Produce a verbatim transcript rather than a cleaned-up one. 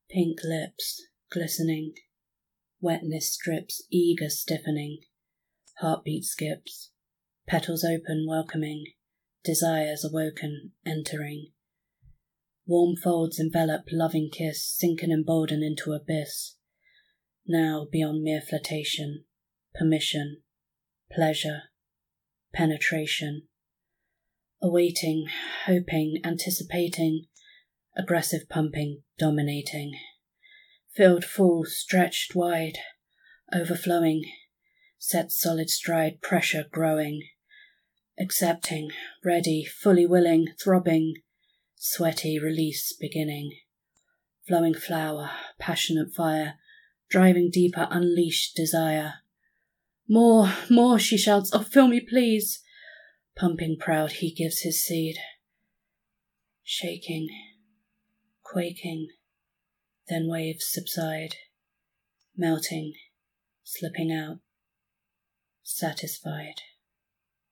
Pink lips, glistening. Wetness strips, eager stiffening. Heartbeat skips. Petals open, welcoming. Desires awoken, entering. Warm folds envelop, loving kiss, sink and embolden into abyss. Now beyond mere flirtation, permission, pleasure, penetration. Awaiting, hoping, anticipating, aggressive pumping, dominating. Filled full, stretched wide, overflowing, set solid stride, pressure growing. Accepting, ready, fully willing, throbbing, sweaty release beginning. Flowing flower, passionate fire, driving deeper, unleashed desire. More, more, she shouts, oh fill me please. Pumping proud, he gives his seed. Shaking, quaking, then waves subside. Melting, slipping out, satisfied.